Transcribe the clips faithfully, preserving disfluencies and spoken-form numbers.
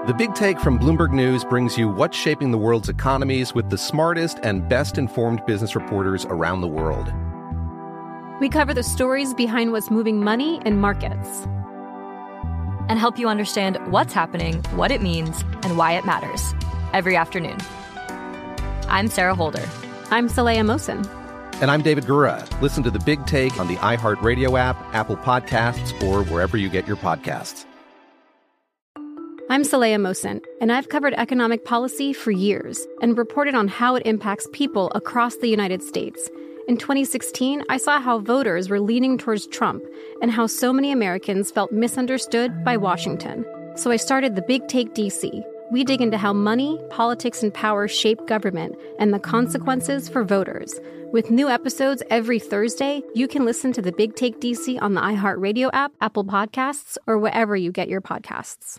The Big Take from Bloomberg News brings you what's shaping the world's economies with the smartest and best-informed business reporters around the world. We cover the stories behind what's moving money and markets. And help you understand what's happening, what it means, and why it matters. Every afternoon. I'm Sarah Holder. I'm Saleha Mohsin. And I'm David Gura. Listen to The Big Take on the iHeartRadio app, Apple Podcasts, or wherever you get your podcasts. I'm Saleha Mohsin, and I've covered economic policy for years and reported on how it impacts people across the United States. In twenty sixteen, I saw how voters were leaning towards Trump and how so many Americans felt misunderstood by Washington. So I started The Big Take D C. We dig into how money, politics, and power shape government and the consequences for voters. With new episodes every Thursday, you can listen to The Big Take D C on the iHeartRadio app, Apple Podcasts, or wherever you get your podcasts.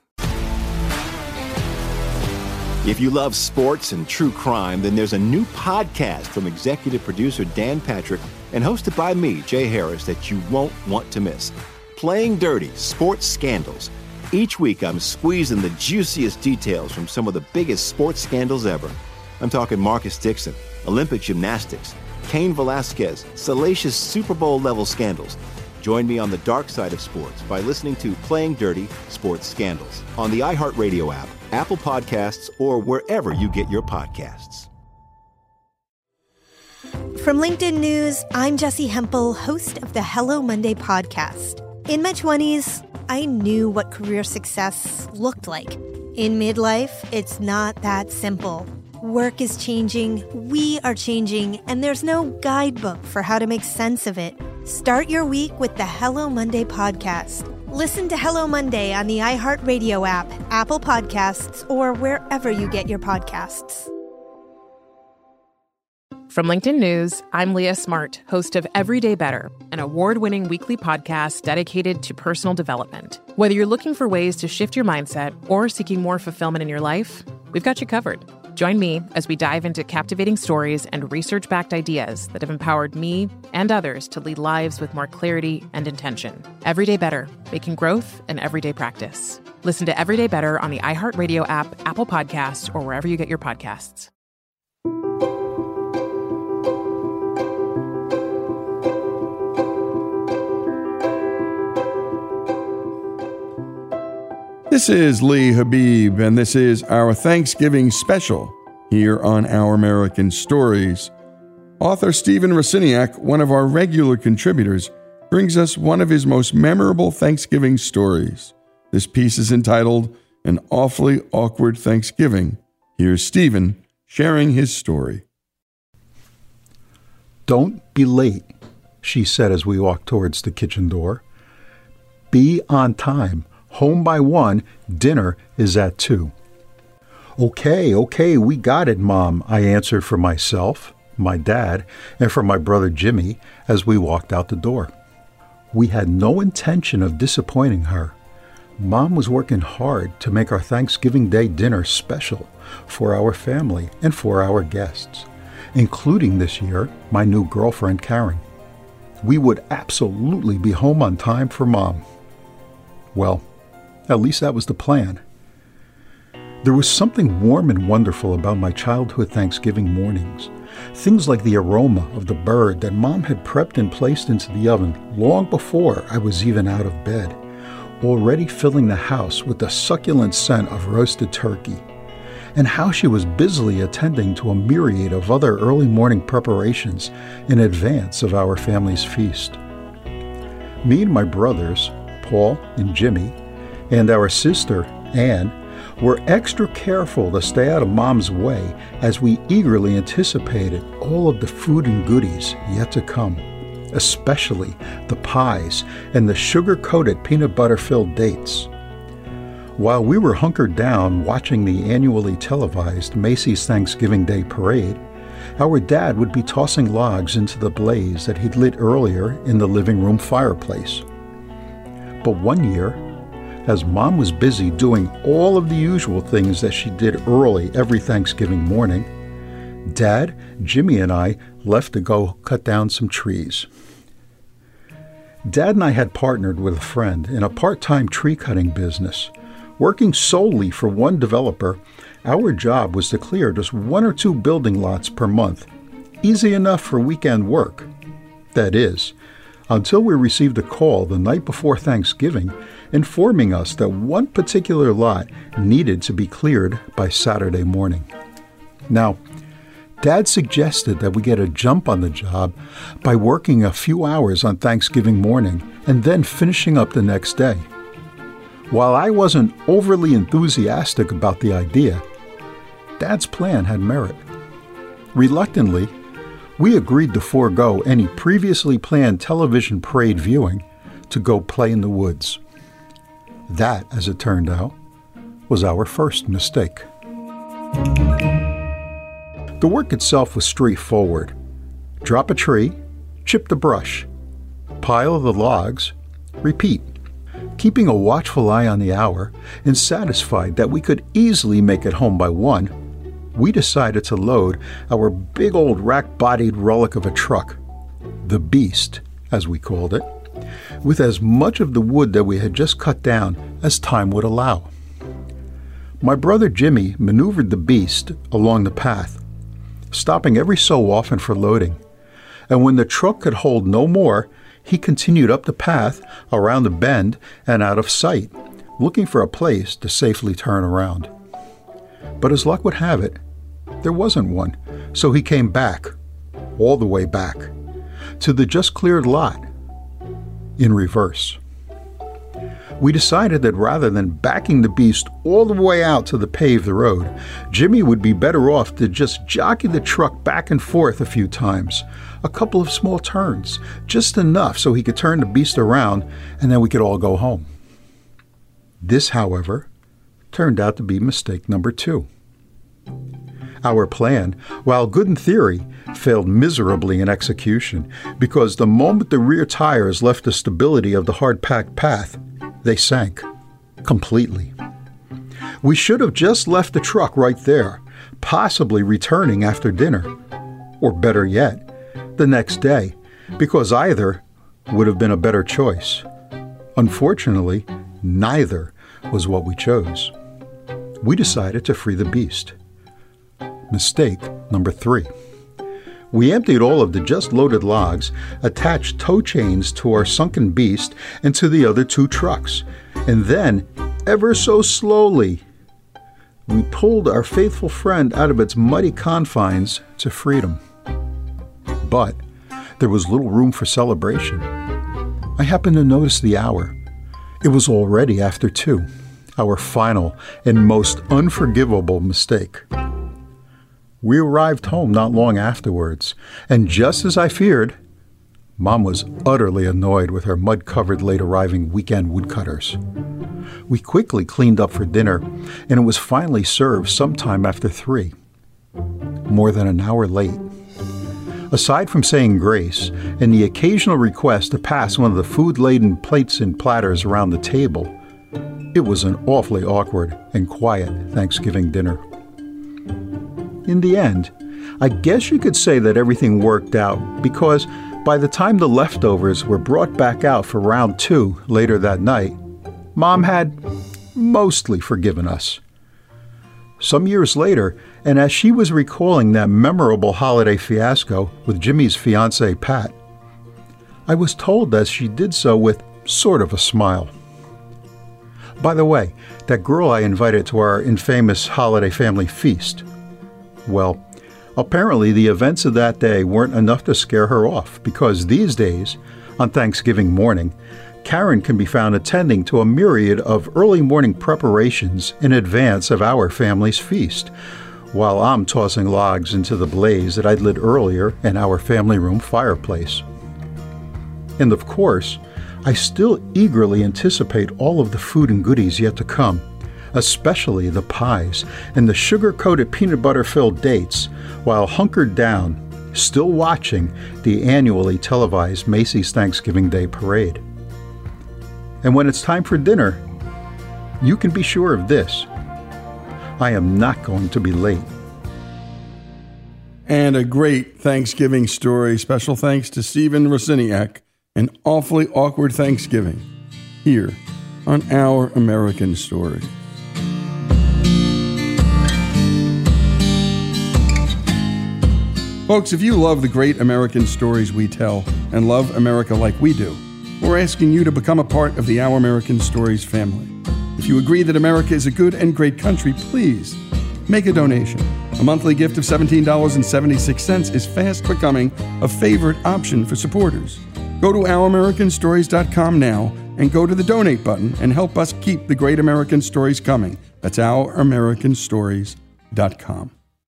If you love sports and true crime, then there's a new podcast from executive producer Dan Patrick and hosted by me, Jay Harris, that you won't want to miss. Playing Dirty: Sports Scandals. Each week, I'm squeezing the juiciest details from some of the biggest sports scandals ever. I'm talking Marcus Dixon, Olympic gymnastics, Cain Velasquez, salacious Super Bowl-level scandals. Join me on the dark side of sports by listening to Playing Dirty: Sports Scandals on the iHeartRadio app, Apple Podcasts, or wherever you get your podcasts. From LinkedIn News, I'm Jessi Hempel, host of the Hello Monday podcast. In my twenties, I knew what career success looked like. In midlife, it's not that simple. Work is changing, we are changing, and there's no guidebook for how to make sense of it. Start your week with the Hello Monday podcast. Listen to Hello Monday on the iHeartRadio app, Apple Podcasts, or wherever you get your podcasts. From LinkedIn News, I'm Leah Smart, host of Everyday Better, an award-winning weekly podcast dedicated to personal development. Whether you're looking for ways to shift your mindset or seeking more fulfillment in your life, we've got you covered. Join me as we dive into captivating stories and research-backed ideas that have empowered me and others to lead lives with more clarity and intention. Everyday Better, making growth an everyday practice. Listen to Everyday Better on the iHeartRadio app, Apple Podcasts, or wherever you get your podcasts. This is Lee Habib, and this is our Thanksgiving special here on Our American Stories. Author Stephen Rosiniak, one of our regular contributors, brings us one of his most memorable Thanksgiving stories. This piece is entitled An Awfully Awkward Thanksgiving. Here's Stephen sharing his story. "Don't be late," she said as we walked towards the kitchen door. "Be on time. Home by one, dinner is at two." "Okay, okay, we got it, Mom," I answered for myself, my dad, and for my brother Jimmy as we walked out the door. We had no intention of disappointing her. Mom was working hard to make our Thanksgiving Day dinner special for our family and for our guests, including this year my new girlfriend Karen. We would absolutely be home on time for Mom. Well, at least that was the plan. There was something warm and wonderful about my childhood Thanksgiving mornings. Things like the aroma of the bird that Mom had prepped and placed into the oven long before I was even out of bed, already filling the house with the succulent scent of roasted turkey, and how she was busily attending to a myriad of other early morning preparations in advance of our family's feast. Me and my brothers, Paul and Jimmy, and our sister, Anne, were extra careful to stay out of Mom's way as we eagerly anticipated all of the food and goodies yet to come, especially the pies and the sugar-coated peanut butter-filled dates. While we were hunkered down watching the annually televised Macy's Thanksgiving Day Parade, our dad would be tossing logs into the blaze that he'd lit earlier in the living room fireplace. But one year, as Mom was busy doing all of the usual things that she did early every Thanksgiving morning, Dad, Jimmy, and I left to go cut down some trees. Dad and I had partnered with a friend in a part-time tree cutting business, Working solely for one developer, our job was to clear just one or two building lots per month. Easy enough for weekend work. That is, until we received a call the night before Thanksgiving informing us that one particular lot needed to be cleared by Saturday morning. Now, Dad suggested that we get a jump on the job by working a few hours on Thanksgiving morning and then finishing up the next day. While I wasn't overly enthusiastic about the idea, Dad's plan had merit. Reluctantly, we agreed to forego any previously planned television parade viewing to go play in the woods. That, as it turned out, was our first mistake. The work itself was straightforward. Drop a tree, chip the brush, pile the logs, repeat. Keeping a watchful eye on the hour and satisfied that we could easily make it home by one, we decided to load our big old rack-bodied relic of a truck, the Beast, as we called it, with as much of the wood that we had just cut down as time would allow. My brother Jimmy maneuvered the Beast along the path, stopping every so often for loading, and when the truck could hold no more, he continued up the path, around the bend, and out of sight, looking for a place to safely turn around. But as luck would have it, there wasn't one, so he came back, all the way back, to the just cleared lot, in reverse. We decided that rather than backing the Beast all the way out to the paved road, Jimmy would be better off to just jockey the truck back and forth a few times, a couple of small turns, just enough so he could turn the Beast around and then we could all go home. This, however, turned out to be mistake number two. Our plan, while good in theory, failed miserably in execution because the moment the rear tires left the stability of the hard-packed path, they sank completely. We should have just left the truck right there, possibly returning after dinner, or better yet, the next day, because either would have been a better choice. Unfortunately, neither was what we chose. We decided to free the Beast. Mistake number three. We emptied all of the just loaded logs, attached tow chains to our sunken Beast and to the other two trucks, and then, ever so slowly, we pulled our faithful friend out of its muddy confines to freedom. But there was little room for celebration. I happened to notice the hour. It was already after two, our final and most unforgivable mistake. We arrived home not long afterwards, and just as I feared, Mom was utterly annoyed with her mud-covered late-arriving weekend woodcutters. We quickly cleaned up for dinner, and it was finally served sometime after three, more than an hour late. Aside from saying grace and the occasional request to pass one of the food-laden plates and platters around the table, it was an awfully awkward and quiet Thanksgiving dinner. In the end, I guess you could say that everything worked out because by the time the leftovers were brought back out for round two later that night, Mom had mostly forgiven us. Some years later, and as she was recalling that memorable holiday fiasco with Jimmy's fiancée Pat, I was told that she did so with sort of a smile. By the way, that girl I invited to our infamous holiday family feast, well, apparently the events of that day weren't enough to scare her off because these days, on Thanksgiving morning, Karen can be found attending to a myriad of early morning preparations in advance of our family's feast, while I'm tossing logs into the blaze that I'd lit earlier in our family room fireplace. And of course, I still eagerly anticipate all of the food and goodies yet to come, especially the pies and the sugar-coated peanut butter-filled dates, while hunkered down, still watching the annually televised Macy's Thanksgiving Day Parade. And when it's time for dinner, you can be sure of this: I am not going to be late. And a great Thanksgiving story. Special thanks to Stephen Rosiniak. An awfully awkward Thanksgiving here on Our American Story. Folks, if you love the great American stories we tell and love America like we do, we're asking you to become a part of the Our American Stories family. If you agree that America is a good and great country, please make a donation. A monthly gift of seventeen dollars and seventy-six cents is fast becoming a favorite option for supporters. Go to our american stories dot com now and go to the donate button and help us keep the great American stories coming. That's our american stories dot com.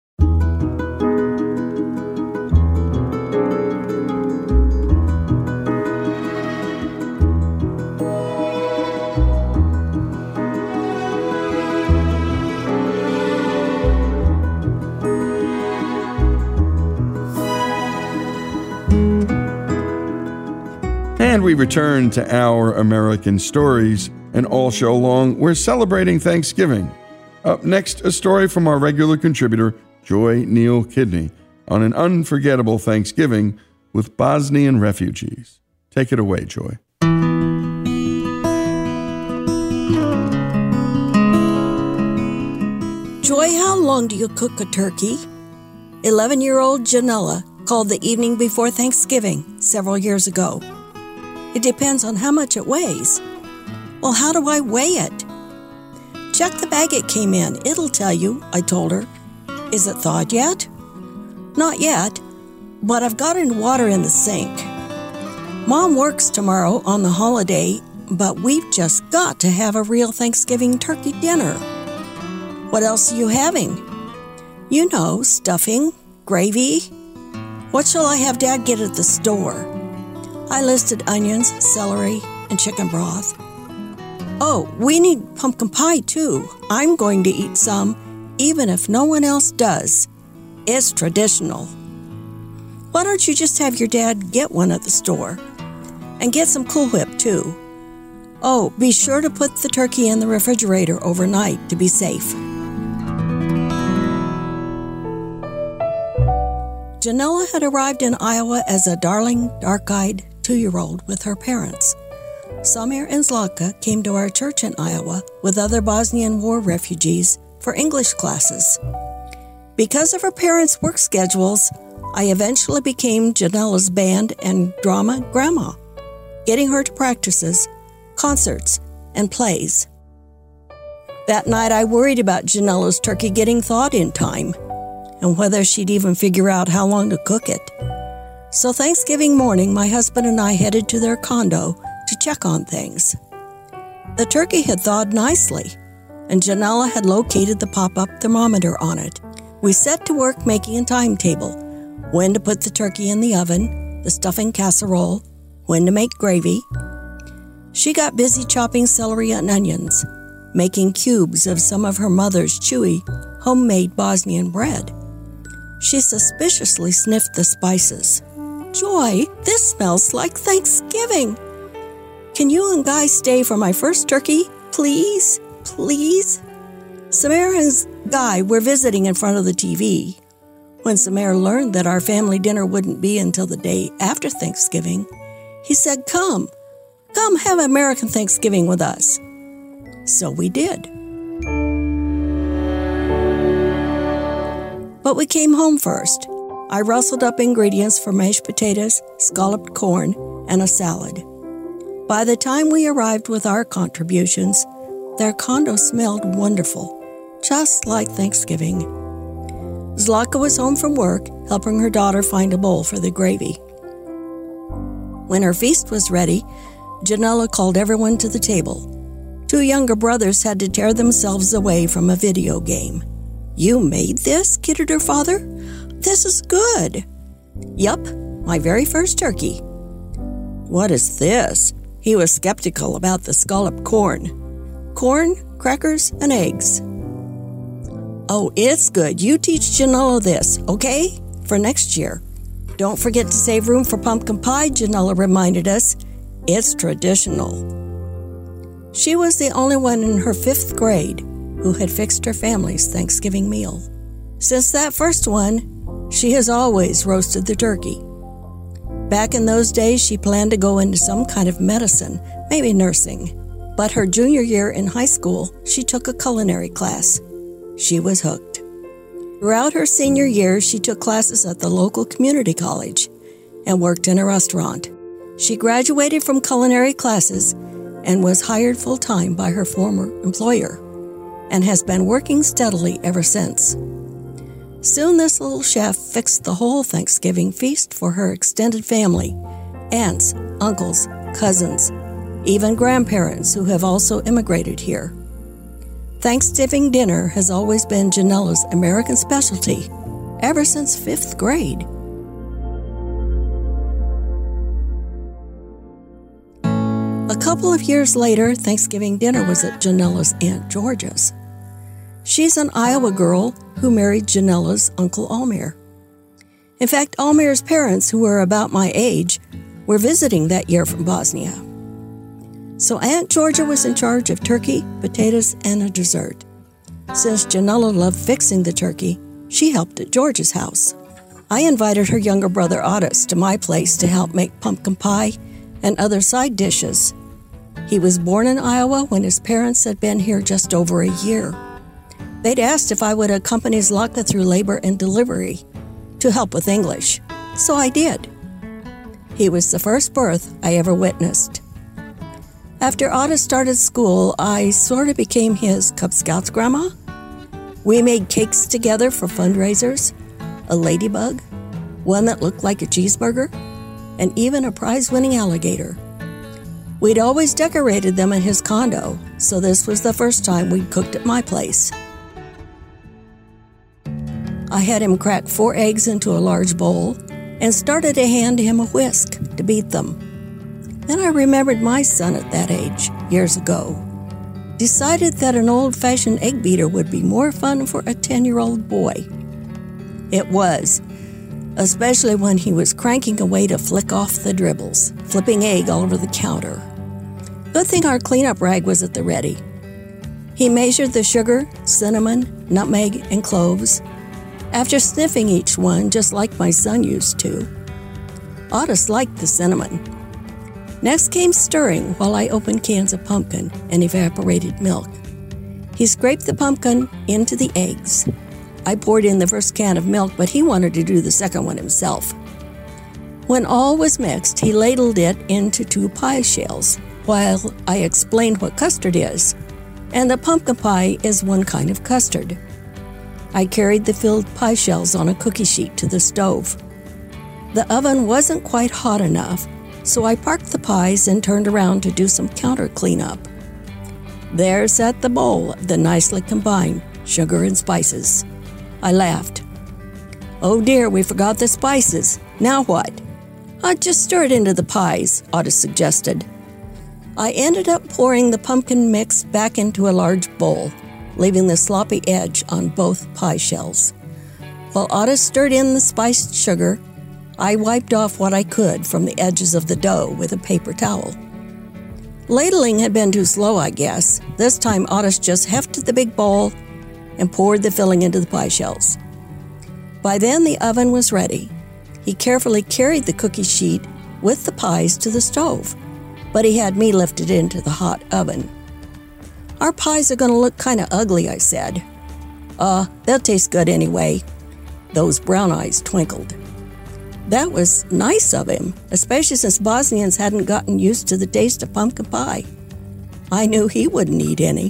And we return to Our American Stories, and all show long, we're celebrating Thanksgiving. Up next, a story from our regular contributor, Joy Neal Kidney, on an unforgettable Thanksgiving with Bosnian refugees. Take it away, Joy. Joy, how long do you cook a turkey? eleven-year-old Janella called the evening before Thanksgiving several years ago. It depends on how much it weighs. Well, how do I weigh it? Check the bag it came in. It'll tell you, I told her. Is it thawed yet? Not yet, but I've got in water in the sink. Mom works tomorrow on the holiday, but we've just got to have a real Thanksgiving turkey dinner. What else are you having? You know, stuffing, gravy. What shall I have Dad get at the store? I listed onions, celery, and chicken broth. Oh, we need pumpkin pie, too. I'm going to eat some, even if no one else does. It's traditional. Why don't you just have your dad get one at the store? And get some Cool Whip, too. Oh, be sure to put the turkey in the refrigerator overnight to be safe. Janella had arrived in Iowa as a darling, dark-eyed two-year-old with her parents. Samir and Zlatka came to our church in Iowa with other Bosnian war refugees for English classes. Because of her parents' work schedules, I eventually became Janella's band and drama grandma, getting her to practices, concerts, and plays. That night I worried about Janella's turkey getting thawed in time, and whether she'd even figure out how long to cook it. So Thanksgiving morning, my husband and I headed to their condo to check on things. The turkey had thawed nicely, and Janella had located the pop-up thermometer on it. We set to work making a timetable, when to put the turkey in the oven, the stuffing casserole, when to make gravy. She got busy chopping celery and onions, making cubes of some of her mother's chewy, homemade Bosnian bread. She suspiciously sniffed the spices. Joy, this smells like Thanksgiving. Can you and Guy stay for my first turkey? Please? Please? Samir and Guy were visiting in front of the T V. When Samir learned that our family dinner wouldn't be until the day after Thanksgiving, he said, Come, come have American Thanksgiving with us. So we did. But we came home first. I rustled up ingredients for mashed potatoes, scalloped corn, and a salad. By the time we arrived with our contributions, their condo smelled wonderful, just like Thanksgiving. Zlatka was home from work, helping her daughter find a bowl for the gravy. When her feast was ready, Janella called everyone to the table. Two younger brothers had to tear themselves away from a video game. You made this? Kidded her father. This is good. Yup, my very first turkey. What is this? He was skeptical about the scalloped corn. Corn, crackers, and eggs. Oh, it's good. You teach Janella this, okay? For next year. Don't forget to save room for pumpkin pie, Janella reminded us. It's traditional. She was the only one in her fifth grade who had fixed her family's Thanksgiving meal. Since that first one, she has always roasted the turkey. Back in those days, she planned to go into some kind of medicine, maybe nursing. But her junior year in high school, she took a culinary class. She was hooked. Throughout her senior years, she took classes at the local community college and worked in a restaurant. She graduated from culinary classes and was hired full-time by her former employer and has been working steadily ever since. Soon this little chef fixed the whole Thanksgiving feast for her extended family, aunts, uncles, cousins, even grandparents who have also immigrated here. Thanksgiving dinner has always been Janella's American specialty ever since fifth grade. A couple of years later, Thanksgiving dinner was at Janella's Aunt Georgia's. She's an Iowa girl who married Janella's Uncle Almir. In fact, Almir's parents, who were about my age, were visiting that year from Bosnia. So Aunt Georgia was in charge of turkey, potatoes, and a dessert. Since Janella loved fixing the turkey, she helped at Georgia's house. I invited her younger brother Otis to my place to help make pumpkin pie and other side dishes. He was born in Iowa when his parents had been here just over a year. They'd asked if I would accompany Zlaka through labor and delivery to help with English, so I did. He was the first birth I ever witnessed. After Otis started school, I sort of became his Cub Scouts grandma. We made cakes together for fundraisers, a ladybug, one that looked like a cheeseburger, and even a prize-winning alligator. We'd always decorated them in his condo, so this was the first time we'd cooked at my place. I had him crack four eggs into a large bowl and started to hand him a whisk to beat them. Then I remembered my son at that age, years ago. Decided that an old-fashioned egg beater would be more fun for a ten-year-old boy. It was, especially when he was cranking away to flick off the dribbles, flipping egg all over the counter. Good thing our cleanup rag was at the ready. He measured the sugar, cinnamon, nutmeg, and cloves, after sniffing each one just like my son used to. Otis liked the cinnamon. Next came stirring while I opened cans of pumpkin and evaporated milk. He scraped the pumpkin into the eggs. I poured in the first can of milk, but he wanted to do the second one himself. When all was mixed, he ladled it into two pie shells while I explained what custard is, and the pumpkin pie is one kind of custard. I carried the filled pie shells on a cookie sheet to the stove. The oven wasn't quite hot enough, so I parked the pies and turned around to do some counter cleanup. There sat the bowl of the nicely combined sugar and spices. I laughed. "Oh dear, we forgot the spices. Now what?" "I'd just stir it into the pies," Otis suggested. I ended up pouring the pumpkin mix back into a large bowl, leaving the sloppy edge on both pie shells. While Otis stirred in the spiced sugar, I wiped off what I could from the edges of the dough with a paper towel. Ladling had been too slow, I guess. This time Otis just hefted the big bowl and poured the filling into the pie shells. By then the oven was ready. He carefully carried the cookie sheet with the pies to the stove, but he had me lift it into the hot oven. "Our pies are going to look kind of ugly," I said. Uh, they'll taste good anyway." Those brown eyes twinkled. That was nice of him, especially since Bosnians hadn't gotten used to the taste of pumpkin pie. I knew he wouldn't eat any.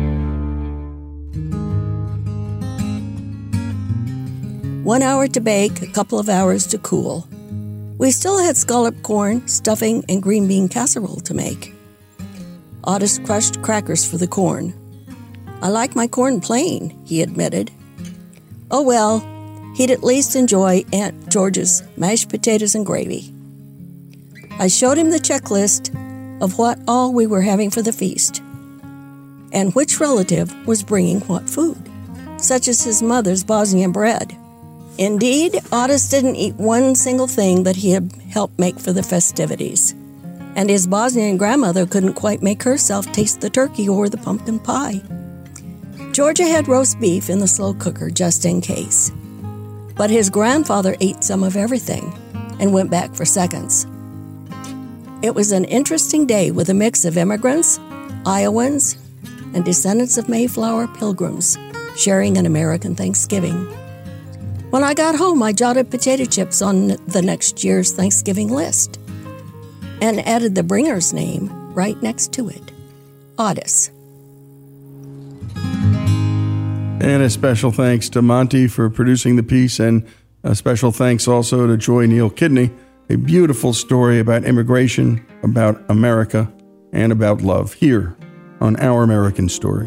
One hour to bake, a couple of hours to cool. We still had scalloped corn, stuffing, and green bean casserole to make. Otis crushed crackers for the corn. "I like my corn plain," he admitted. Oh well, he'd at least enjoy Aunt Georgia's mashed potatoes and gravy. I showed him the checklist of what all we were having for the feast, and which relative was bringing what food, such as his mother's Bosnian bread. Indeed, Otis didn't eat one single thing that he had helped make for the festivities, and his Bosnian grandmother couldn't quite make herself taste the turkey or the pumpkin pie. Georgia had roast beef in the slow cooker just in case, but his grandfather ate some of everything and went back for seconds. It was an interesting day with a mix of immigrants, Iowans, and descendants of Mayflower pilgrims sharing an American Thanksgiving. When I got home, I jotted potato chips on the next year's Thanksgiving list and added the bringer's name right next to it, Otis. And a special thanks to Monty for producing the piece, and a special thanks also to Joy Neal Kidney. A beautiful story about immigration, about America, and about love here on Our American Stories.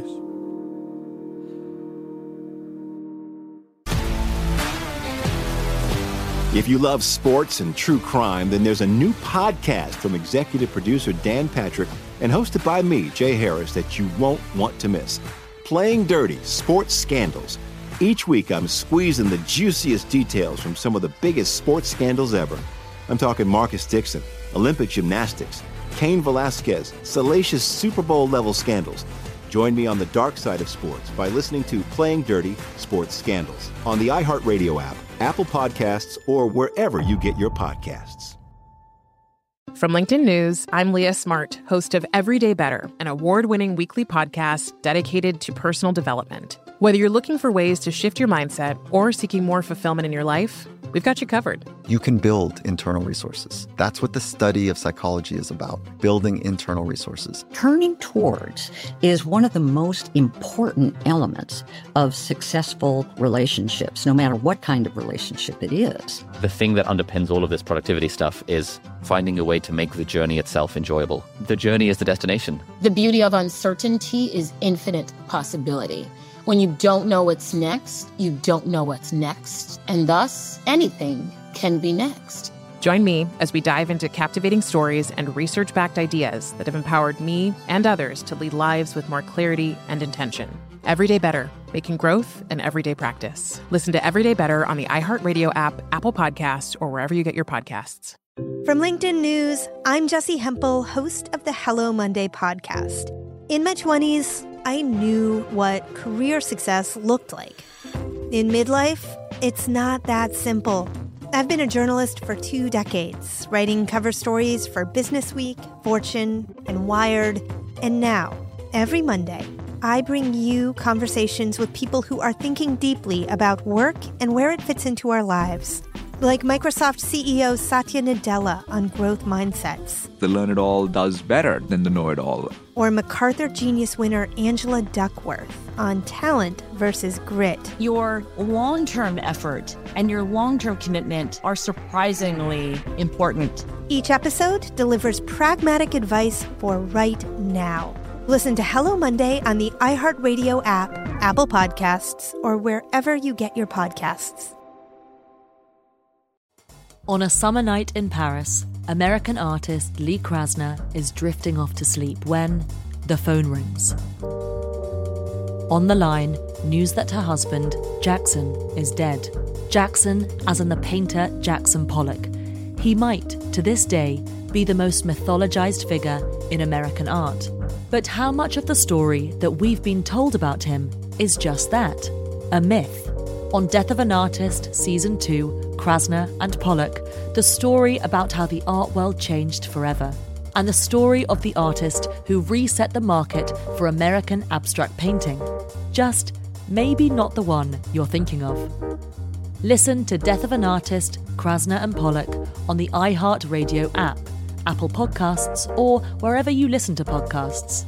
If you love sports and true crime, then there's a new podcast from executive producer Dan Patrick and hosted by me, Jay Harris, that you won't want to miss. Playing Dirty: Sports Scandals. Each week, I'm squeezing the juiciest details from some of the biggest sports scandals ever. I'm talking Marcus Dixon, Olympic gymnastics, Cain Velasquez, salacious Super Bowl-level scandals. Join me on the dark side of sports by listening to Playing Dirty: Sports Scandals on the iHeartRadio app, Apple Podcasts, or wherever you get your podcasts. From LinkedIn News, I'm Leah Smart, host of Everyday Better, an award-winning weekly podcast dedicated to personal development. Whether you're looking for ways to shift your mindset or seeking more fulfillment in your life, we've got you covered. You can build internal resources. That's what the study of psychology is about, building internal resources. Turning towards is one of the most important elements of successful relationships, no matter what kind of relationship it is. The thing that underpins all of this productivity stuff is finding a way to make the journey itself enjoyable. The journey is the destination. The beauty of uncertainty is infinite possibility. When you don't know what's next, you don't know what's next. And thus, anything can be next. Join me as we dive into captivating stories and research-backed ideas that have empowered me and others to lead lives with more clarity and intention. Everyday Better, making growth an everyday practice. Listen to Everyday Better on the iHeartRadio app, Apple Podcasts, or wherever you get your podcasts. From LinkedIn News, I'm Jessi Hempel, host of the Hello Monday podcast. In my twenties, I knew what career success looked like. In midlife, it's not that simple. I've been a journalist for two decades, writing cover stories for Business Week, Fortune, and Wired. And now, every Monday, I bring you conversations with people who are thinking deeply about work and where it fits into our lives. Like Microsoft C E O Satya Nadella on growth mindsets. The learn-it-all does better than the know-it-all. Or MacArthur Genius winner Angela Duckworth on talent versus grit. Your long-term effort and your long-term commitment are surprisingly important. Each episode delivers pragmatic advice for right now. Listen to Hello Monday on the iHeartRadio app, Apple Podcasts, or wherever you get your podcasts. On a summer night in Paris, American artist Lee Krasner is drifting off to sleep when the phone rings. On the line, news that her husband, Jackson, is dead. Jackson, as in the painter Jackson Pollock. He might, to this day, be the most mythologized figure in American art. But how much of the story that we've been told about him is just that, a myth? On Death of an Artist, Season two, Krasner and Pollock, the story about how the art world changed forever, and the story of the artist who reset the market for American abstract painting. Just maybe not the one you're thinking of. Listen to Death of an Artist, Krasner and Pollock on the iHeartRadio app, Apple Podcasts, or wherever you listen to podcasts.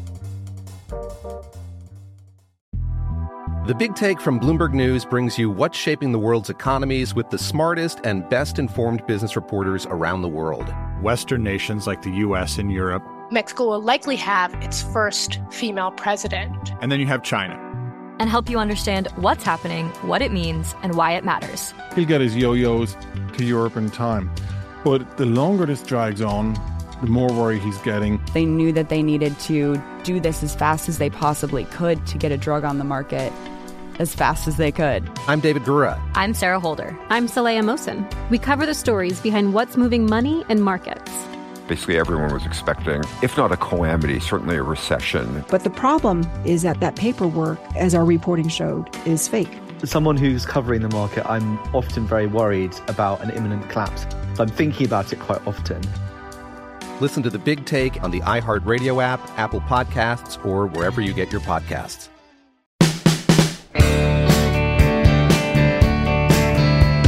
The Big Take from Bloomberg News brings you what's shaping the world's economies with the smartest and best-informed business reporters around the world. Western nations like the U S and Europe. Mexico will likely have its first female president. And then you have China. And help you understand what's happening, what it means, and why it matters. He'll get his yo-yos to Europe in time. But the longer this drags on, the more worry he's getting. They knew that they needed to do this as fast as they possibly could to get a drug on the market as fast as they could. I'm David Gura. I'm Sarah Holder. I'm Saleha Mohsin. We cover the stories behind what's moving money and markets. Basically, everyone was expecting, if not a calamity, certainly a recession. But the problem is that that paperwork, as our reporting showed, is fake. As someone who's covering the market, I'm often very worried about an imminent collapse. So I'm thinking about it quite often. Listen to The Big Take on the iHeartRadio app, Apple Podcasts, or wherever you get your podcasts.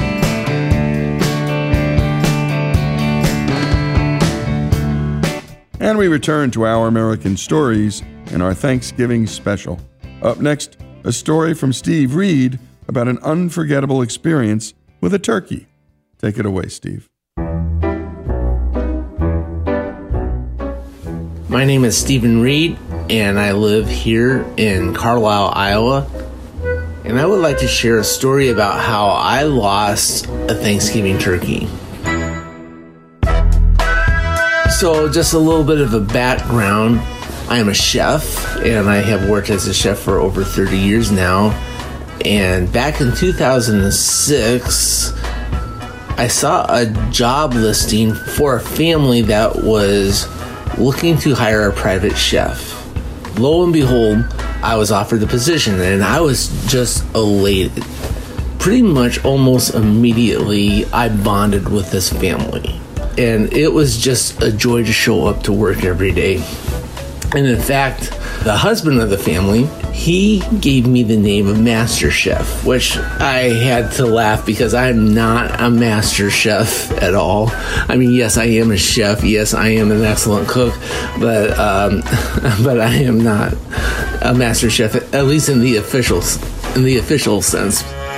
And we return to Our American Stories in our Thanksgiving special. Up next, a story from Steve Reed about an unforgettable experience with a turkey. Take it away, Steve. My name is Stephen Reed, and I live here in Carlisle, Iowa. And I would like to share a story about how I lost a Thanksgiving turkey. So just a little bit of a background. I am a chef, and I have worked as a chef for over thirty years now. And back in two thousand six, I saw a job listing for a family that was looking to hire a private chef. Lo and behold, I was offered the position, and I was just elated. Pretty much almost immediately, I bonded with this family. And it was just a joy to show up to work every day. And in fact, the husband of the family, he gave me the name of Master Chef, which I had to laugh because I'm not a master chef at all. I mean, yes, I am a chef. Yes, I am an excellent cook, but um, but I am not a master chef, at least in the official in the official sense.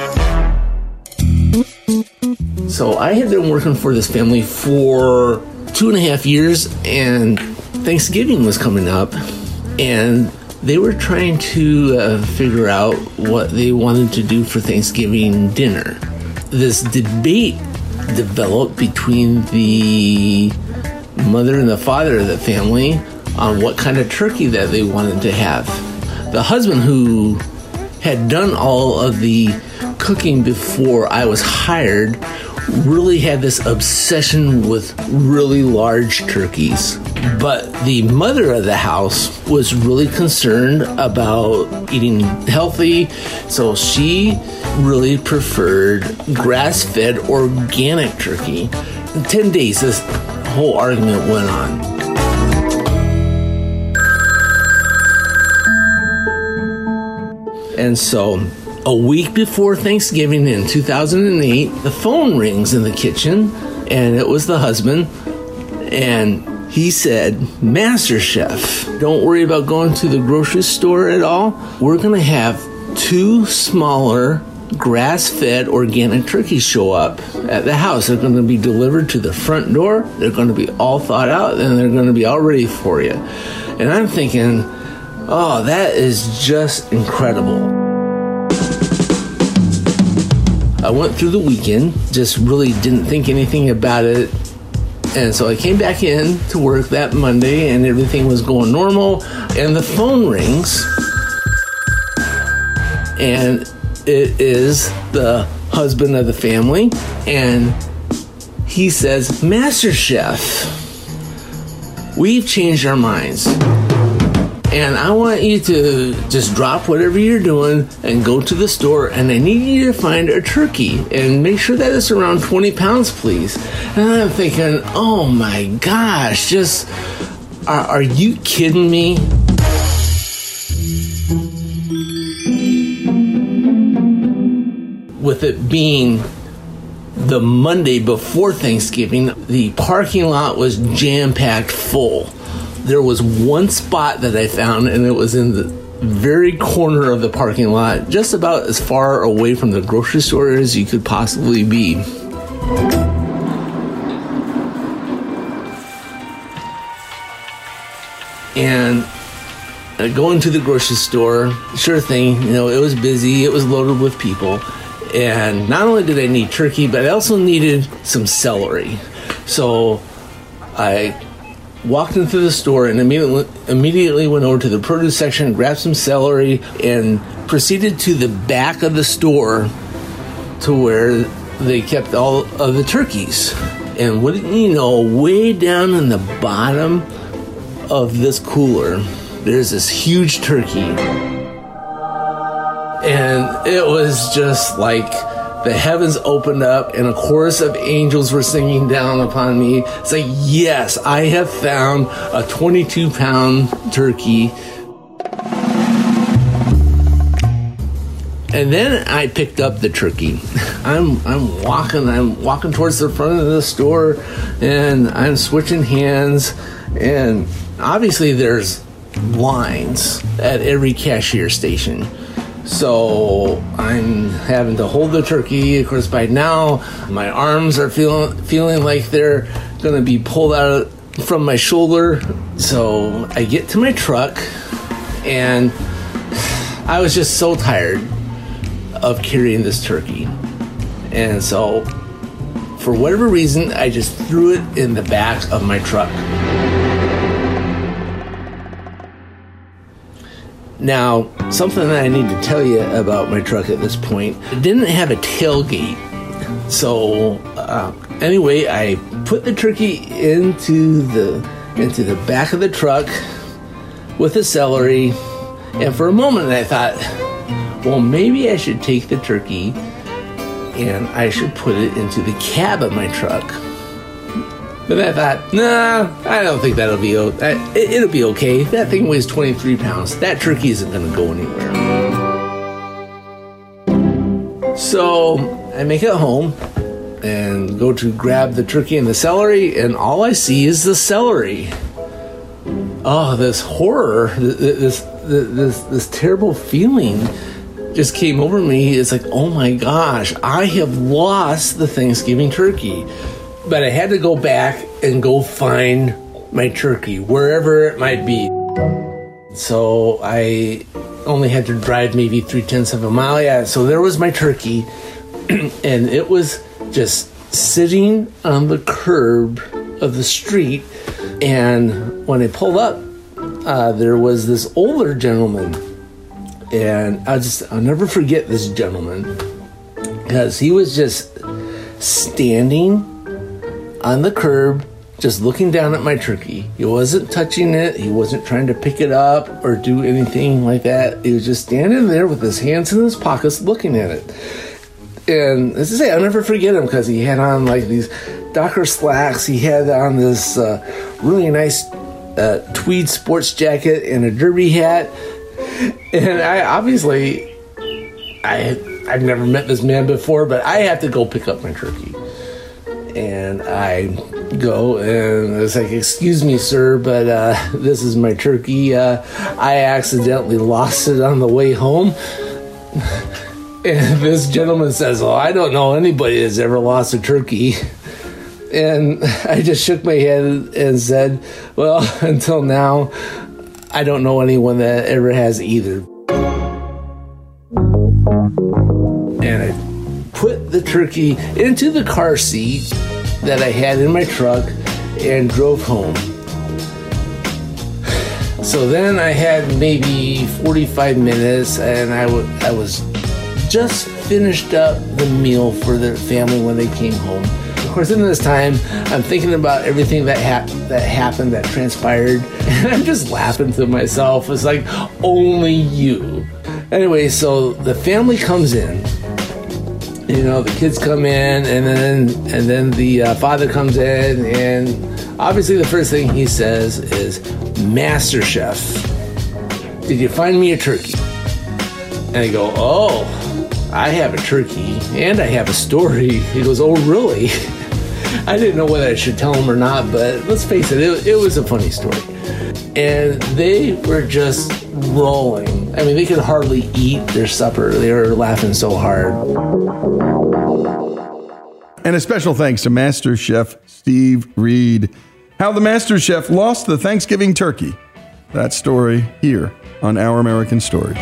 So I had been working for this family for two and a half years, and Thanksgiving was coming up, and they were trying to uh, figure out what they wanted to do for Thanksgiving dinner. This debate developed between the mother and the father of the family on what kind of turkey that they wanted to have. The husband, who had done all of the cooking before I was hired, really had this obsession with really large turkeys. But the mother of the house was really concerned about eating healthy, so she really preferred grass-fed organic turkey. In ten days, this whole argument went on. And so, a week before Thanksgiving in two thousand eight, the phone rings in the kitchen, and it was the husband, and he said, Master Chef, don't worry about going to the grocery store at all. We're going to have two smaller grass-fed organic turkeys show up at the house. They're going to be delivered to the front door. They're going to be all thought out, and they're going to be all ready for you. And I'm thinking, oh, that is just incredible. I went through the weekend, just really didn't think anything about it. And so I came back in to work that Monday, and everything was going normal. And the phone rings, and it is the husband of the family. And he says, Master Chef, we've changed our minds. And I want you to just drop whatever you're doing and go to the store, and I need you to find a turkey and make sure that it's around twenty pounds, please. And I'm thinking, oh my gosh, just, are, are you kidding me? With it being the Monday before Thanksgiving, the parking lot was jam-packed full. There was one spot that I found, and it was in the very corner of the parking lot, just about as far away from the grocery store as you could possibly be. And uh, going to the grocery store, sure thing, you know, it was busy, it was loaded with people. And not only did I need turkey, but I also needed some celery. So I walked into the store and immediately immediately went over to the produce section, grabbed some celery, and proceeded to the back of the store to where they kept all of the turkeys. And wouldn't you know, way down in the bottom of this cooler, there's this huge turkey. And it was just like the heavens opened up and a chorus of angels were singing down upon me. It's like, yes, I have found a twenty-two pound turkey. And then I picked up the turkey. I'm I'm walking, I'm walking towards the front of the store, and I'm switching hands, And obviously there's lines at every cashier station. So I'm having to hold the turkey. Of course, by now, my arms are feeling feeling like they're going to be pulled out from my shoulder. So I get to my truck, and I was just so tired of carrying this turkey. And so, for whatever reason, I just threw it in the back of my truck. Now, something that I need to tell you about my truck at this point, it didn't have a tailgate. So, uh, anyway, I put the turkey into the into the back of the truck with the celery, and for a moment I thought, well, maybe I should take the turkey and I should put it into the cab of my truck. But I thought, nah, I don't think that'll be okay. It'll be okay. That thing weighs twenty-three pounds. That turkey isn't going to go anywhere. So I make it home and go to grab the turkey and the celery, and all I see is the celery. Oh, this horror, this this this, this terrible feeling just came over me. It's like, oh my gosh, I have lost the Thanksgiving turkey. But I had to go back and go find my turkey, wherever it might be. So I only had to drive maybe three-tenths of a mile. Yeah, so there was my turkey, and it was just sitting on the curb of the street. And when I pulled up, uh, there was this older gentleman. And I'll just, I'll never forget this gentleman, because he was just standing on the curb, just looking down at my turkey. He wasn't touching it. He wasn't trying to pick it up or do anything like that. He was just standing there with his hands in his pockets looking at it. And as I say, I'll never forget him, because he had on like these Docker slacks. He had on this uh, really nice uh, tweed sports jacket and a derby hat. And I obviously, I, I've never met this man before, but I have to go pick up my turkey. And I go, and it's like, excuse me, sir, but uh, this is my turkey. Uh, I accidentally lost it on the way home. And this gentleman says, oh, I don't know anybody that's ever lost a turkey. And I just shook my head and said, well, until now, I don't know anyone that ever has either. And I put the turkey into the car seat that I had in my truck and drove home. So then I had maybe forty-five minutes, and I, w- I was just finished up the meal for the family when they came home. Of course, in this time, I'm thinking about everything that, hap- that happened, that transpired, and I'm just laughing to myself. It's like, only you. Anyway, so the family comes in. You know, the kids come in, and then and then the uh, father comes in, and obviously the first thing he says is, Master Chef, did you find me a turkey? And I go, oh, I have a turkey, and I have a story. He goes, oh, really? I didn't know whether I should tell him or not, but let's face it, it, it was a funny story. And they were just rolling. I mean, they could hardly eat their supper. They were laughing so hard. And a special thanks to Master Chef Steve Reed. How the Master Chef lost the Thanksgiving turkey. That story here on Our American Stories.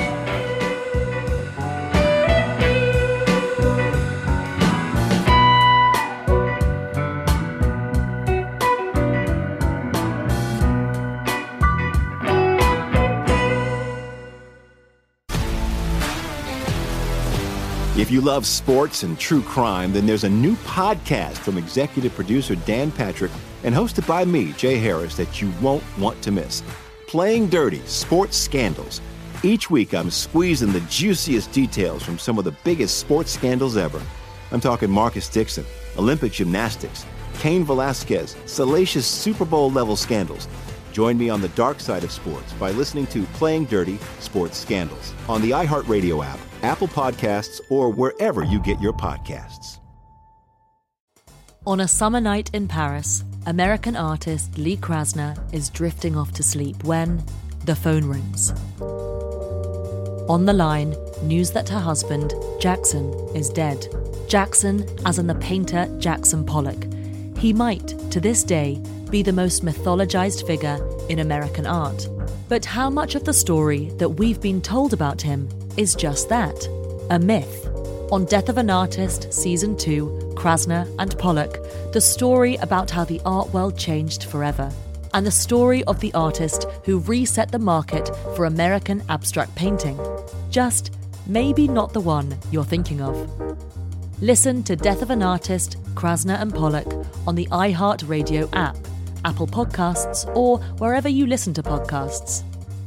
If you love sports and true crime, then there's a new podcast from executive producer Dan Patrick and hosted by me, Jay Harris, that you won't want to miss. Playing Dirty: Sports Scandals. Each week, I'm squeezing the juiciest details from some of the biggest sports scandals ever. I'm talking Marcus Dixon, Olympic gymnastics, Cain Velasquez, salacious Super Bowl-level scandals. Join me on the dark side of sports by listening to Playing Dirty: Sports Scandals on the iHeartRadio app, Apple Podcasts, or wherever you get your podcasts. On a summer night in Paris, American artist Lee Krasner is drifting off to sleep when the phone rings. On the line, news that her husband, Jackson, is dead. Jackson, as in the painter Jackson Pollock. He might, to this day, be the most mythologized figure in American art. But how much of the story that we've been told about him is just that, a myth? On Death of an Artist, Season two, Krasner and Pollock, the story about how the art world changed forever, and the story of the artist who reset the market for American abstract painting. Just maybe not the one you're thinking of. Listen to Death of an Artist, Krasner and Pollock on the iHeartRadio app, Apple Podcasts, or wherever you listen to podcasts.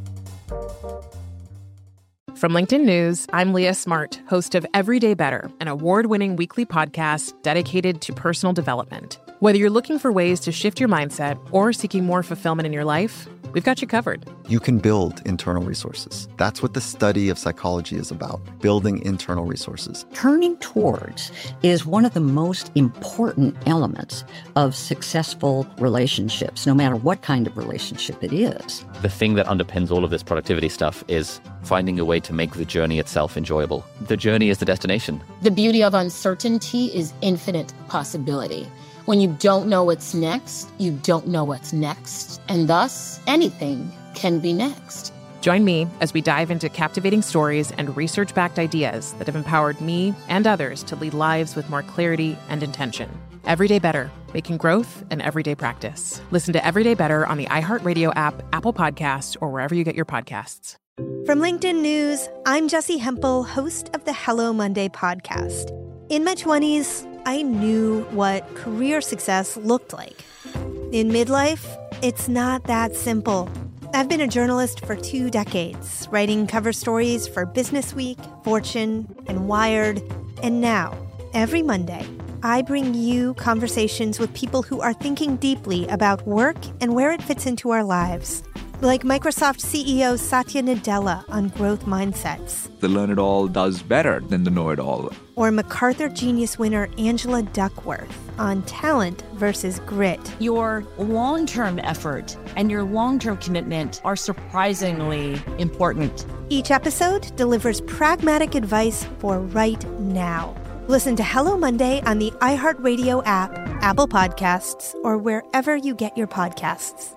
From LinkedIn News, I'm Leah Smart, host of Everyday Better, an award-winning weekly podcast dedicated to personal development. Whether you're looking for ways to shift your mindset or seeking more fulfillment in your life, we've got you covered. You can build internal resources. That's what the study of psychology is about, building internal resources. Turning towards is one of the most important elements of successful relationships, no matter what kind of relationship it is. The thing that underpins all of this productivity stuff is finding a way to make the journey itself enjoyable. The journey is the destination. The beauty of uncertainty is infinite possibility. When you don't know what's next, you don't know what's next, and thus anything can be next. Join me as we dive into captivating stories and research-backed ideas that have empowered me and others to lead lives with more clarity and intention. Everyday Better, making growth an everyday practice. Listen to Everyday Better on the iHeartRadio app, Apple Podcasts, or wherever you get your podcasts. From LinkedIn News, I'm Jessie Hempel, host of the Hello Monday podcast. In my twenties, I knew what career success looked like. In midlife, it's not that simple. I've been a journalist for two decades, writing cover stories for Business Week, Fortune, and Wired. And now, every Monday, I bring you conversations with people who are thinking deeply about work and where it fits into our lives. Like Microsoft C E O Satya Nadella on growth mindsets. The learn-it-all does better than the know-it-all. Or MacArthur Genius winner Angela Duckworth on talent versus grit. Your long-term effort and your long-term commitment are surprisingly important. Each episode delivers pragmatic advice for right now. Listen to Hello Monday on the iHeartRadio app, Apple Podcasts, or wherever you get your podcasts.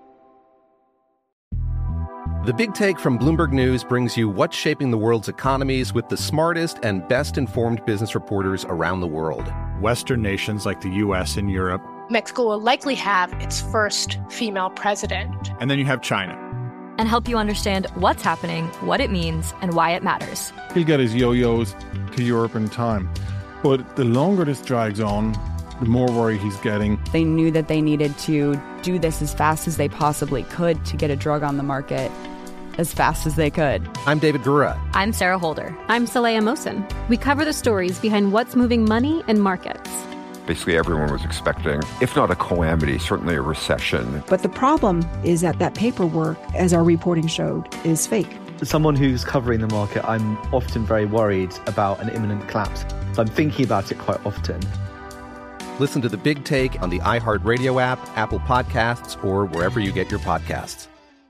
The Big Take from Bloomberg News brings you what's shaping the world's economies with the smartest and best-informed business reporters around the world. Western nations like the U S and Europe. Mexico will likely have its first female president. And then you have China. And help you understand what's happening, what it means, and why it matters. He'll get his yo-yos to Europe in time. But the longer this drags on, the more worried he's getting. They knew that they needed to do this as fast as they possibly could to get a drug on the market as fast as they could. I'm David Gura. I'm Sarah Holder. I'm Saleha Mohsin. We cover the stories behind what's moving money and markets. Basically, everyone was expecting, if not a calamity, certainly a recession. But the problem is that that paperwork, as our reporting showed, is fake. As someone who's covering the market, I'm often very worried about an imminent collapse. So I'm thinking about it quite often. Listen to The Big Take on the iHeartRadio app, Apple Podcasts, or wherever you get your podcasts.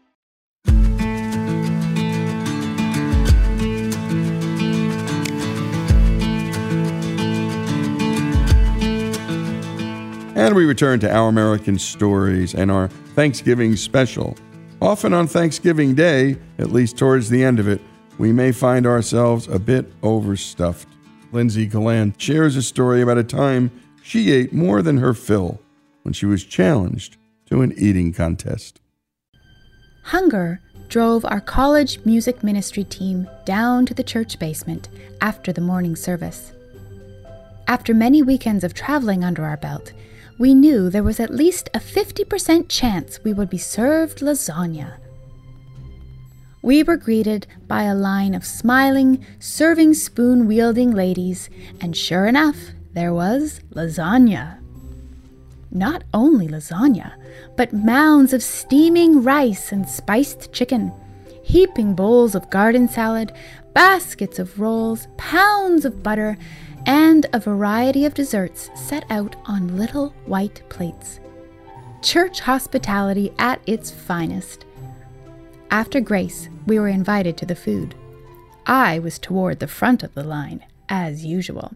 And we return to Our American Stories and our Thanksgiving special. Often on Thanksgiving Day, at least towards the end of it, we may find ourselves a bit overstuffed. Lindsay Gallant shares a story about a time she ate more than her fill when she was challenged to an eating contest. Hunger drove our college music ministry team down to the church basement after the morning service. After many weekends of traveling under our belt, we knew there was at least a fifty percent chance we would be served lasagna. We were greeted by a line of smiling, serving spoon-wielding ladies, and sure enough, there was lasagna. Not only lasagna, but mounds of steaming rice and spiced chicken, heaping bowls of garden salad, baskets of rolls, pounds of butter, and a variety of desserts set out on little white plates. Church hospitality at its finest. After grace, we were invited to the food. I was toward the front of the line, as usual.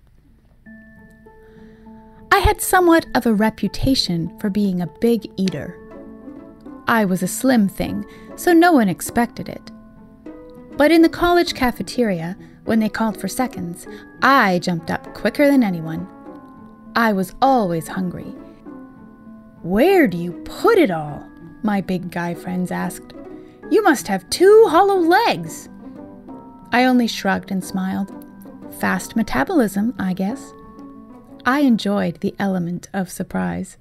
I had somewhat of a reputation for being a big eater. I was a slim thing, so no one expected it. But in the college cafeteria, when they called for seconds, I jumped up quicker than anyone. I was always hungry. "Where do you put it all?" my big guy friends asked. "You must have two hollow legs." I only shrugged and smiled. Fast metabolism, I guess. I enjoyed the element of surprise.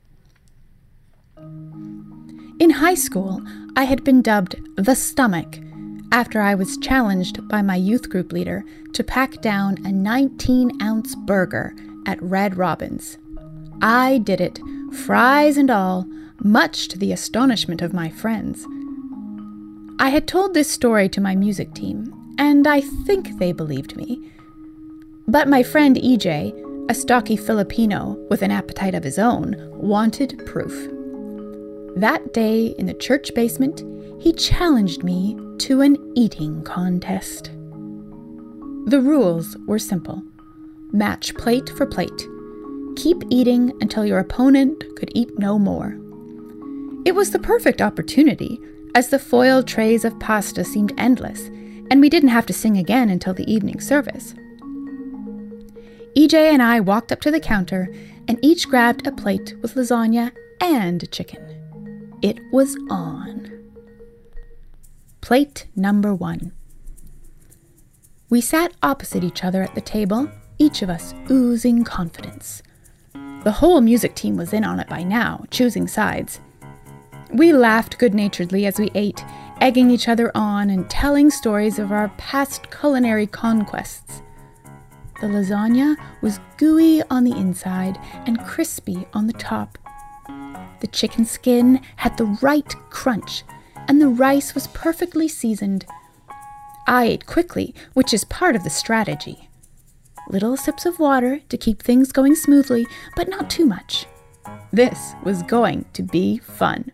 In high school, I had been dubbed the Stomach after I was challenged by my youth group leader to pack down a nineteen-ounce burger at Red Robin's. I did it, fries and all, much to the astonishment of my friends. I had told this story to my music team, and I think they believed me. But my friend E J, a stocky Filipino with an appetite of his own, wanted proof. That day in the church basement, he challenged me to an eating contest. The rules were simple. Match plate for plate. Keep eating until your opponent could eat no more. It was the perfect opportunity, as the foil trays of pasta seemed endless, and we didn't have to sing again until the evening service. E J and I walked up to the counter, and each grabbed a plate with lasagna and chicken. It was on. Plate number one. We sat opposite each other at the table, each of us oozing confidence. The whole music team was in on it by now, choosing sides. We laughed good-naturedly as we ate, egging each other on and telling stories of our past culinary conquests. The lasagna was gooey on the inside and crispy on the top. The chicken skin had the right crunch, and the rice was perfectly seasoned. I ate quickly, which is part of the strategy. Little sips of water to keep things going smoothly, but not too much. This was going to be fun.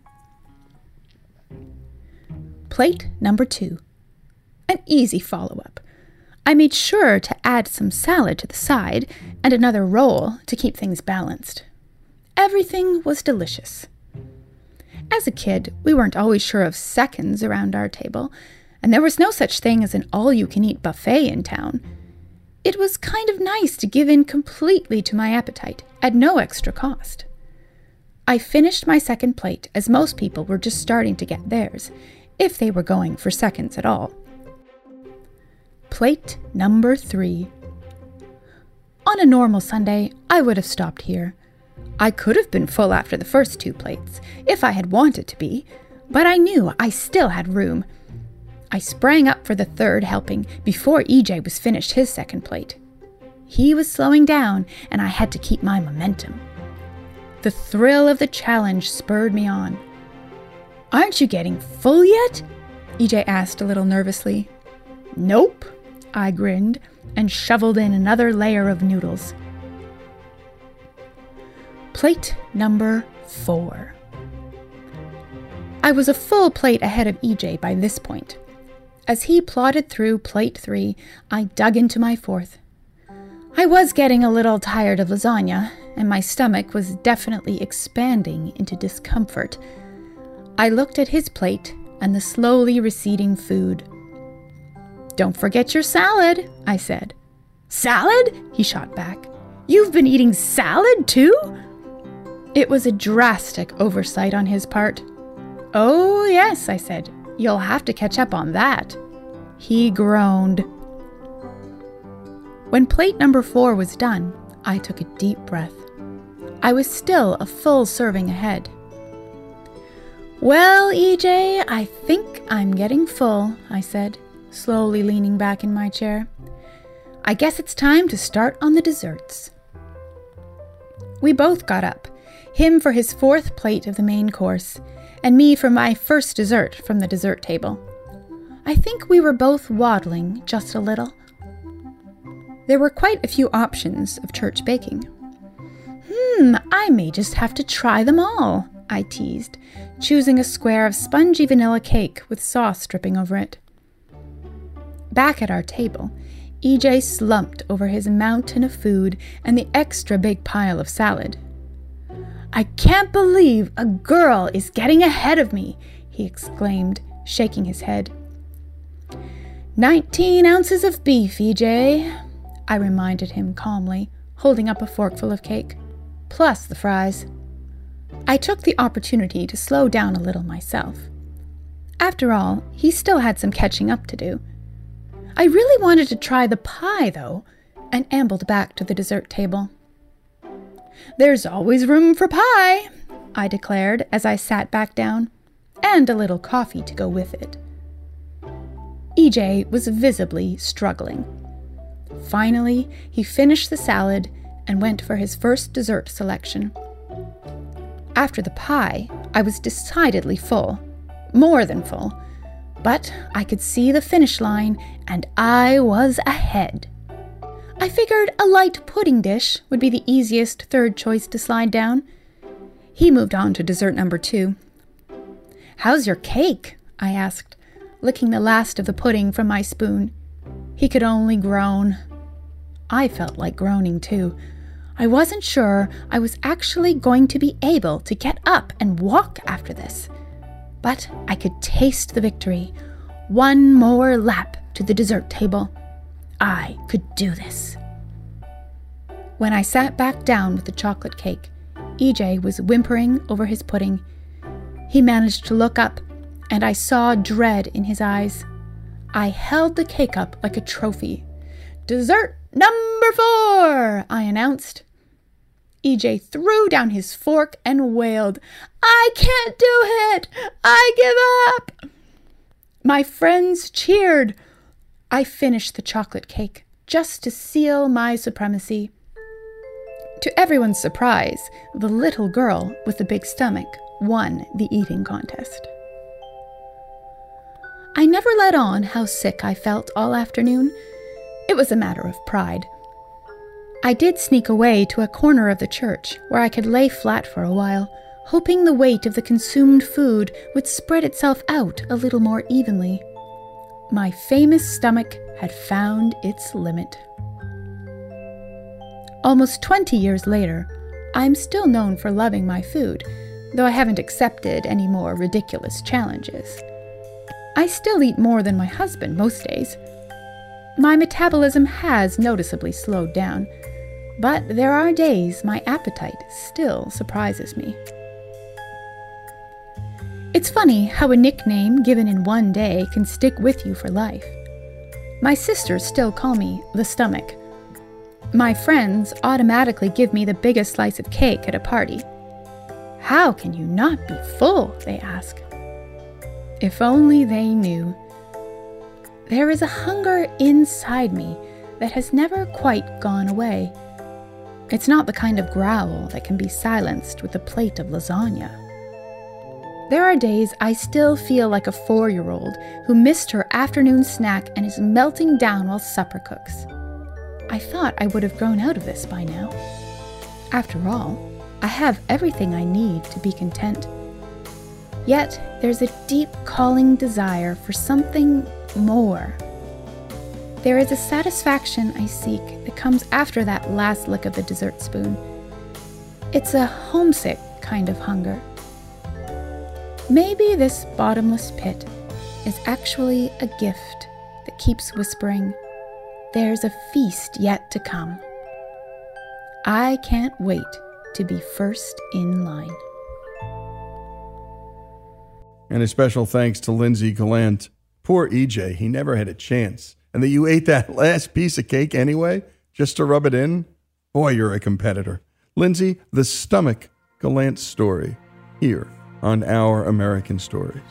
Plate number two. An easy follow-up. I made sure to add some salad to the side and another roll to keep things balanced. Everything was delicious. As a kid, we weren't always sure of seconds around our table, and there was no such thing as an all-you-can-eat buffet in town. It was kind of nice to give in completely to my appetite at no extra cost. I finished my second plate as most people were just starting to get theirs, if they were going for seconds at all. Plate number three. On a normal Sunday, I would have stopped here. I could have been full after the first two plates, if I had wanted to be, but I knew I still had room. I sprang up for the third helping before E J was finished his second plate. He was slowing down, and I had to keep my momentum. The thrill of the challenge spurred me on. "Aren't you getting full yet?" E J asked a little nervously. "Nope," I grinned and shoveled in another layer of noodles. Plate number four. I was a full plate ahead of E J by this point. As he plodded through plate three, I dug into my fourth. I was getting a little tired of lasagna, and my stomach was definitely expanding into discomfort. I looked at his plate and the slowly receding food. "Don't forget your salad," I said. "Salad?" he shot back. "You've been eating salad too?" It was a drastic oversight on his part. "Oh, yes," I said. "You'll have to catch up on that." He groaned. When plate number four was done, I took a deep breath. I was still a full serving ahead. "Well, E J, I think I'm getting full," I said, slowly leaning back in my chair. "I guess it's time to start on the desserts." We both got up, him for his fourth plate of the main course, and me for my first dessert from the dessert table. I think we were both waddling just a little. There were quite a few options of church baking. Hmm, I may just have to try them all, I teased, choosing a square of spongy vanilla cake with sauce dripping over it. Back at our table, E J slumped over his mountain of food and the extra big pile of salad. I can't believe a girl is getting ahead of me, he exclaimed, shaking his head. Nineteen ounces of beef, E J, I reminded him calmly, holding up a forkful of cake, plus the fries. I took the opportunity to slow down a little myself. After all, he still had some catching up to do. I really wanted to try the pie, though, and ambled back to the dessert table. There's always room for pie, I declared as I sat back down, and a little coffee to go with it. E J was visibly struggling. Finally, he finished the salad and went for his first dessert selection. After the pie, I was decidedly full, more than full, but I could see the finish line and I was ahead. I figured a light pudding dish would be the easiest third choice to slide down. He moved on to dessert number two. How's your cake? I asked, licking the last of the pudding from my spoon. He could only groan. I felt like groaning too. I wasn't sure I was actually going to be able to get up and walk after this. But I could taste the victory. One more lap to the dessert table. I could do this. When I sat back down with the chocolate cake, E J was whimpering over his pudding. He managed to look up, and I saw dread in his eyes. I held the cake up like a trophy. Dessert number four, I announced. E J threw down his fork and wailed, I can't do it! I give up! My friends cheered. I finished the chocolate cake just to seal my supremacy. To everyone's surprise, the little girl with the big stomach won the eating contest. I never let on how sick I felt all afternoon. It was a matter of pride. I did sneak away to a corner of the church where I could lay flat for a while, hoping the weight of the consumed food would spread itself out a little more evenly. My famous stomach had found its limit. Almost twenty years later, I'm still known for loving my food, though I haven't accepted any more ridiculous challenges. I still eat more than my husband most days. My metabolism has noticeably slowed down, but there are days my appetite still surprises me. It's funny how a nickname given in one day can stick with you for life. My sisters still call me the stomach. My friends automatically give me the biggest slice of cake at a party. How can you not be full, they ask. If only they knew. There is a hunger inside me that has never quite gone away. It's not the kind of growl that can be silenced with a plate of lasagna. There are days I still feel like a four-year-old who missed her afternoon snack and is melting down while supper cooks. I thought I would have grown out of this by now. After all, I have everything I need to be content. Yet, there's a deep calling desire for something more. There is a satisfaction I seek that comes after that last lick of the dessert spoon. It's a homesick kind of hunger. Maybe this bottomless pit is actually a gift that keeps whispering, there's a feast yet to come. I can't wait to be first in line. And a special thanks to Lindsay Gallant. Poor E J, he never had a chance. And that you ate that last piece of cake anyway, just to rub it in? Boy, you're a competitor. Lindsay, the stomach Gallant story, here on Our American Stories.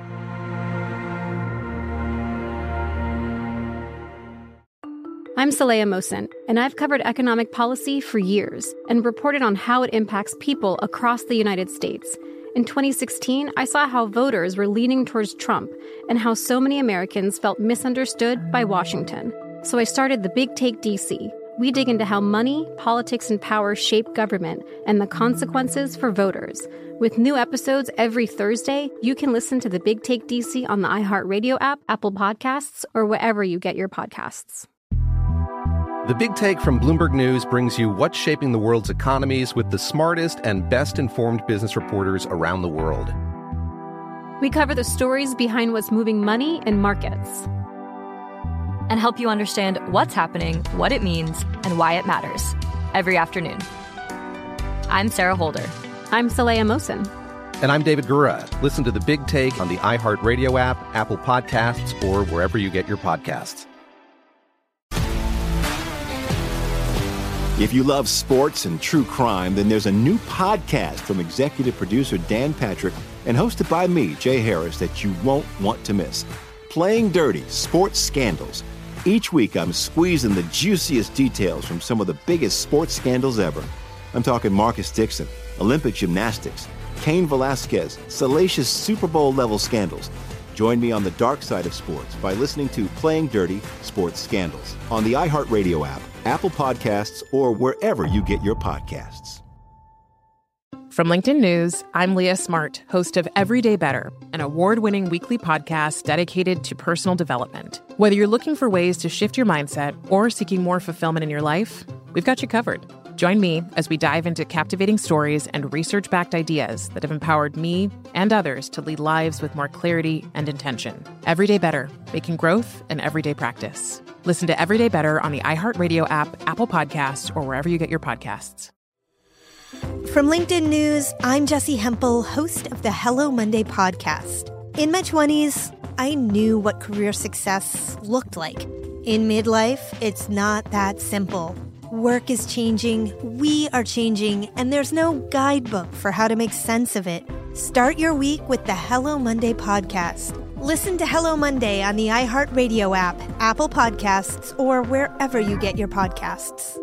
I'm Saleha Mohsin, and I've covered economic policy for years and reported on how it impacts people across the United States. In twenty sixteen, I saw how voters were leaning towards Trump and how so many Americans felt misunderstood by Washington. So I started The Big Take D C, we dig into how money, politics, and power shape government and the consequences for voters. With new episodes every Thursday, you can listen to The Big Take D C on the iHeartRadio app, Apple Podcasts, or wherever you get your podcasts. The Big Take from Bloomberg News brings you what's shaping the world's economies with the smartest and best-informed business reporters around the world. We cover the stories behind what's moving money and markets, and help you understand what's happening, what it means, and why it matters every afternoon. I'm Sarah Holder. I'm Saleha Mohsin. And I'm David Gura. Listen to The Big Take on the iHeartRadio app, Apple Podcasts, or wherever you get your podcasts. If you love sports and true crime, then there's a new podcast from executive producer Dan Patrick and hosted by me, Jay Harris, that you won't want to miss. Playing Dirty: Sports Scandals. Each week, I'm squeezing the juiciest details from some of the biggest sports scandals ever. I'm talking Marcus Dixon, Olympic gymnastics, Cain Velasquez, salacious Super Bowl-level scandals. Join me on the dark side of sports by listening to Playing Dirty: Sports Scandals on the iHeartRadio app, Apple Podcasts, or wherever you get your podcasts. From LinkedIn News, I'm Leah Smart, host of Everyday Better, an award-winning weekly podcast dedicated to personal development. Whether you're looking for ways to shift your mindset or seeking more fulfillment in your life, we've got you covered. Join me as we dive into captivating stories and research-backed ideas that have empowered me and others to lead lives with more clarity and intention. Everyday Better, making growth an everyday practice. Listen to Everyday Better on the iHeartRadio app, Apple Podcasts, or wherever you get your podcasts. From LinkedIn News, I'm Jessi Hempel, host of the Hello Monday podcast. In my twenties, I knew what career success looked like. In midlife, it's not that simple. Work is changing, we are changing, and there's no guidebook for how to make sense of it. Start your week with the Hello Monday podcast. Listen to Hello Monday on the iHeartRadio app, Apple Podcasts, or wherever you get your podcasts.